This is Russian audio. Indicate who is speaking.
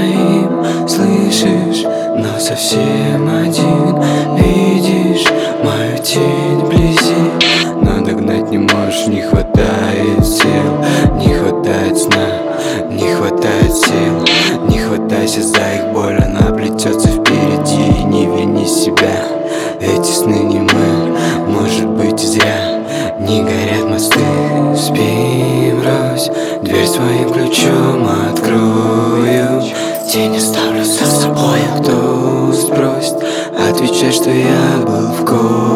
Speaker 1: моим, слышишь, но совсем один. Видишь мою тень вблизи, но догнать не можешь. Не хватает сил, не хватает сна, не хватает сил. Не хватайся за их боль, она плетется впереди. Не вини себя, эти сны не мы, может быть и зря. Не горят мосты, спи, брось, дверь своим ключом открою. Тень оставлю за собой, кто спросит, отвечай, что я был в ком.